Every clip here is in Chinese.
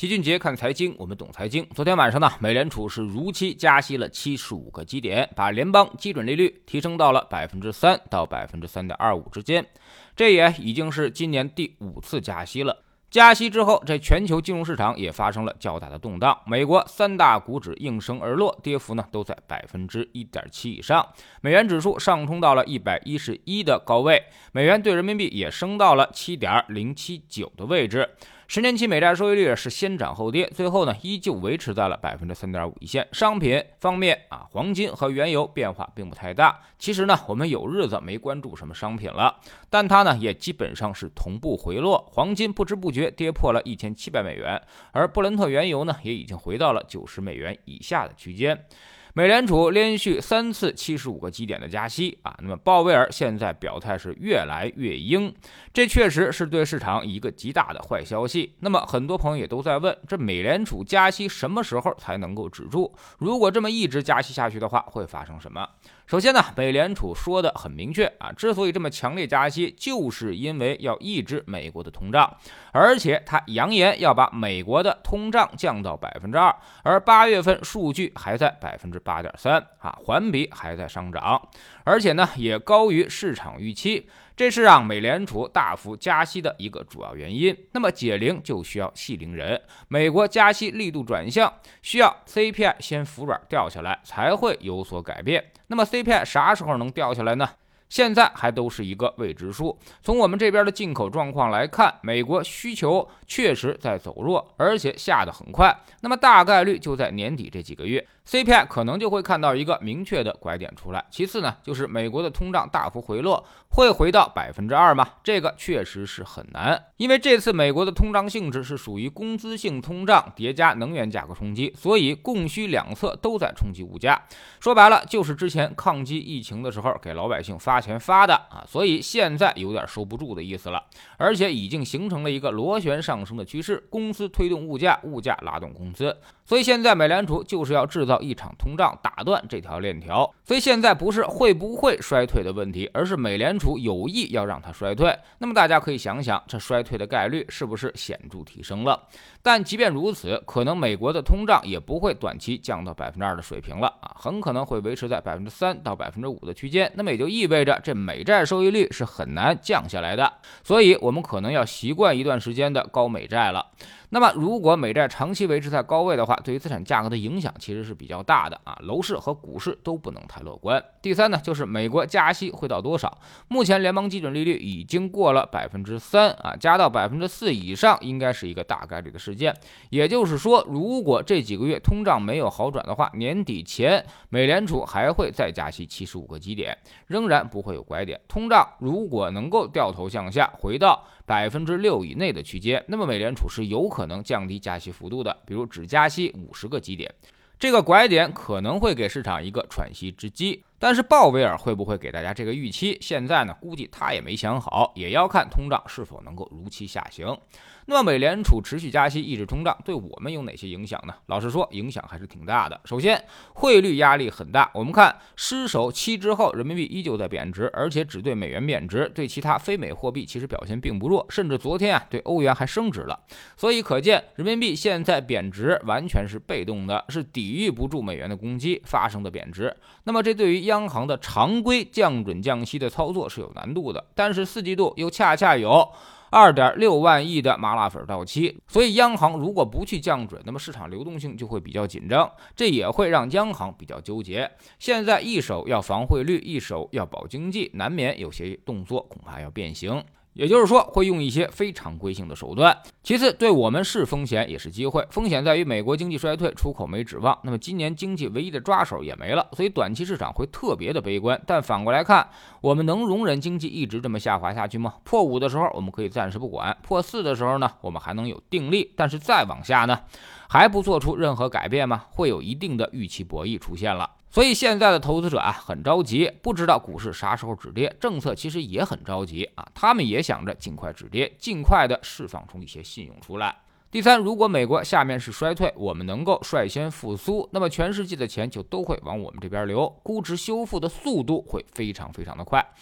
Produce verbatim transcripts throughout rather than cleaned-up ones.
齐俊杰看财经，我们懂财经。昨天晚上呢，美联储是如期加息了七十五个基点，把联邦基准利率提升到了百分之三到百分之三点二五之间。这也已经是今年第五次加息了。加息之后，这全球金融市场也发生了较大的动荡。美国三大股指应声而落，跌幅呢都在百分之一点七以上。美元指数上冲到了一百一十一的高位，美元对人民币也升到了七点零七九的位置。十年期美债收益率是先涨后跌，最后呢依旧维持在了百分之三点五一线。商品方面啊，黄金和原油变化并不太大。其实呢，我们有日子没关注什么商品了，但它呢也基本上是同步回落。黄金不知不觉跌破了一千七百美元，而布伦特原油呢也已经回到了九十美元以下的区间。美联储连续三次七十五个基点的加息啊，那么鲍威尔现在表态是越来越鹰，这确实是对市场一个极大的坏消息。那么很多朋友也都在问，这美联储加息什么时候才能够止住？如果这么一直加息下去的话，会发生什么？首先呢，美联储说的很明确啊，之所以这么强烈加息，就是因为要抑制美国的通胀，而且他扬言要把美国的通胀降到百分之二，而八月份数据还在百分之八点三啊，环比还在上涨，而且呢也高于市场预期。这是让美联储大幅加息的一个主要原因。那么解铃就需要系铃人，美国加息力度转向，需要 C P I 先服软掉下来，才会有所改变。那么 C P I 啥时候能掉下来呢？现在还都是一个未知数。从我们这边的进口状况来看，美国需求确实在走弱，而且下得很快。那么大概率就在年底这几个月， C P I 可能就会看到一个明确的拐点出来。其次呢，就是美国的通胀大幅回落，会回到百分之二吗？这个确实是很难，因为这次美国的通胀性质是属于工资性通胀叠加能源价格冲击，所以供需两侧都在冲击物价。说白了，就是之前抗击疫情的时候给老百姓发钱发的啊，所以现在有点收不住的意思了，而且已经形成了一个螺旋上升的趋势，公司推动物价，物价拉动工资。所以现在美联储就是要制造一场通胀，打断这条链条。所以现在不是会不会衰退的问题，而是美联储有意要让它衰退。那么大家可以想想，这衰退的概率是不是显著提升了？但即便如此，可能美国的通胀也不会短期降到百分之二的水平了啊，很可能会维持在百分之三到百分之五的区间。那么也就意味着这美债收益率是很难降下来的，所以我们可能要习惯一段时间的高美债了。那么如果美债长期维持在高位的话，对于资产价格的影响其实是比较大的啊，楼市和股市都不能太乐观。第三呢，就是美国加息会到多少？目前联邦基准利率已经过了百分之三啊，加到百分之四以上应该是一个大概率的事件。也就是说，如果这几个月通胀没有好转的话，年底前美联储还会再加息七十五个基点，仍然不会有拐点。通胀如果能够掉头向下，回到百分之六以内的区间，那么美联储是有可能降低加息幅度的，比如只加息五十个基点。这个拐点可能会给市场一个喘息之机，但是鲍威尔会不会给大家这个预期？现在呢，估计他也没想好，也要看通胀是否能够如期下行。那么美联储持续加息抑制通胀，对我们有哪些影响呢？老实说，影响还是挺大的。首先，汇率压力很大。我们看失守期之后，人民币依旧在贬值，而且只对美元贬值，对其他非美货币其实表现并不弱，甚至昨天啊对欧元还升值了。所以可见，人民币现在贬值完全是被动的，是抵御不住美元的攻击发生的贬值。那么这对于央行的常规降准降息的操作是有难度的，但是四季度又恰恰有二点六万亿的麻辣粉到期，所以央行如果不去降准，那么市场流动性就会比较紧张，这也会让央行比较纠结。现在一手要防汇率，一手要保经济，难免有些动作恐怕要变形。也就是说，会用一些非常规性的手段。其次，对我们是风险也是机会。风险在于美国经济衰退，出口没指望，那么今年经济唯一的抓手也没了，所以短期市场会特别的悲观。但反过来看，我们能容忍经济一直这么下滑下去吗？破五的时候我们可以暂时不管，破四的时候呢，我们还能有定力，但是再往下呢，还不做出任何改变吗？会有一定的预期博弈出现了。所以现在的投资者啊很着急，不知道股市啥时候止跌，政策其实也很着急啊，他们也想着尽快止跌，尽快的释放出一些信用出来。第三，如果美国下面是衰退，我们能够率先复苏，那么全世界的钱就都会往我们这边流，估值修复的速度会非常非常的快。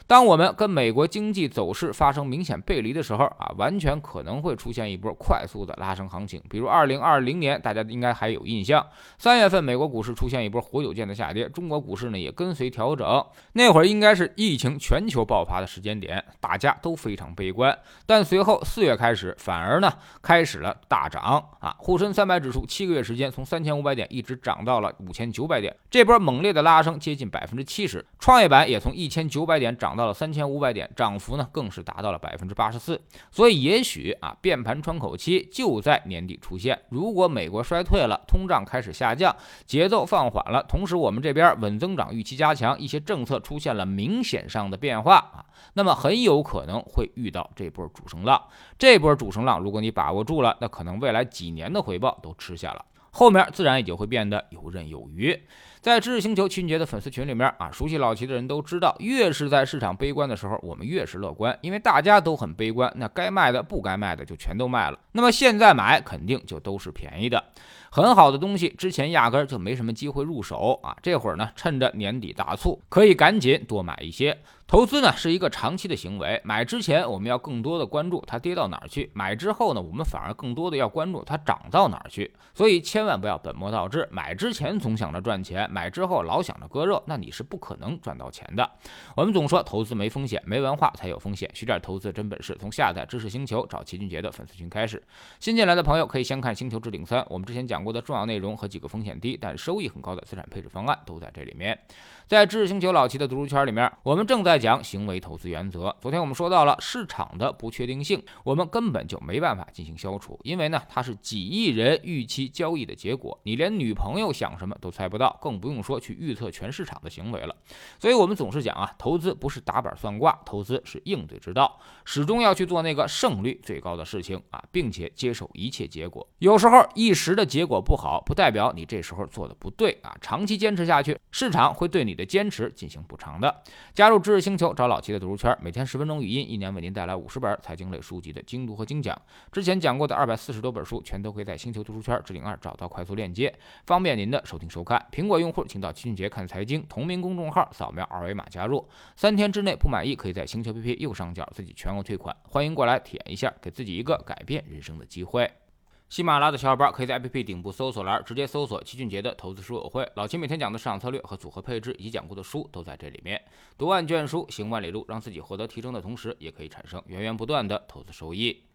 当我们跟美国经济走势发生明显背离的时候啊，完全可能会出现一波快速的拉升行情。比如二零二零年，大家应该还有印象，三月份美国股市出现一波活久见的下跌，中国股市呢也跟随调整。那会儿应该是疫情全球爆发的时间点，大家都非常悲观。但随后四月开始，反而呢开始了大涨啊！沪深三百指数七个月时间从三千五百点一直涨到了五千九百点，这波猛烈的拉升接近百分之七十。创业板也从一千九百点涨到了三千五百点，涨幅呢更是达到了百分之八十四。所以也许啊，变盘窗口期就在年底出现。如果美国衰退了，通胀开始下降，节奏放缓了，同时我们这边稳增长预期加强，一些政策出现了明显上的变化啊，那么很有可能会遇到这波主升浪。这波主升浪，如果你把握住了，那可能未来几年的回报都吃下了，后面自然也就会变得游刃有余。在知识星球秦杰的粉丝群里面啊，熟悉老齐的人都知道，越是在市场悲观的时候，我们越是乐观，因为大家都很悲观，那该卖的不该卖的就全都卖了，那么现在买肯定就都是便宜的。很好的东西之前压根就没什么机会入手啊，这会儿呢趁着年底大促，可以赶紧多买一些。投资呢是一个长期的行为，买之前我们要更多的关注它跌到哪儿去，买之后呢我们反而更多的要关注它涨到哪儿去。所以千万不要本末倒置，买之前总想着赚钱，买之后老想着割肉，那你是不可能赚到钱的。我们总说投资没风险，没文化才有风险，学点投资真本事，从下载知识星球找齐俊杰的粉丝群开始。新进来的朋友可以先看星球置顶三，我们之前讲过的重要内容和几个风险低但收益很高的资产配置方案都在这里面。在知识星球老齐的读书圈里面，我们正在讲行为投资原则。昨天我们说到了市场的不确定性，我们根本就没办法进行消除，因为呢它是几亿人预期交易的结果，你连女朋友想什么都猜不到，更不用说去预测全市场的行为了。所以我们总是讲啊，投资不是打板算卦，投资是应对之道，始终要去做那个胜率最高的事情啊，并且接受一切结果。有时候一时的结果不好，不代表你这时候做的不对啊，长期坚持下去，市场会对你的坚持进行补偿的。加入知识星球，找老齐的读书圈，每天十分钟语音，一年为您带来五十本财经类书籍的精读和精讲。之前讲过的二百四十多本书，全都可以在星球读书圈置顶二找到快速链接，方便您的收听收看。苹果用户请到齐俊杰看财经同名公众号，扫描二维码加入。三天之内不满意，可以在星球 A P P 右上角自己全额退款。欢迎过来体验一下，给自己一个改变人生的机会。喜马拉雅的小伙伴可以在 A P P 顶部搜索栏直接搜索齐俊杰的投资书友会，老齐每天讲的市场策略和组合配置以及讲过的书都在这里面。读万卷书，行万里路，让自己获得提升的同时，也可以产生源源不断的投资收益。